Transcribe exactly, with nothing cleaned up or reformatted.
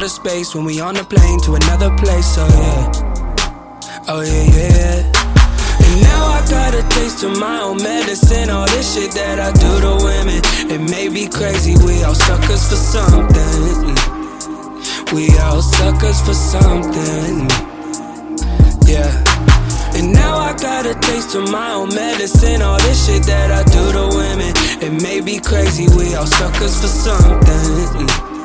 outer space when we on a plane to another place, oh yeah. Oh yeah, yeah, yeah. And now I got a taste of my own medicine. All this shit that I do to women, it may be crazy, we all suckers for something. We all suckers for something, yeah. And now I got a taste of my own medicine. All this shit that I do to women, it may be crazy, we all suckers for something.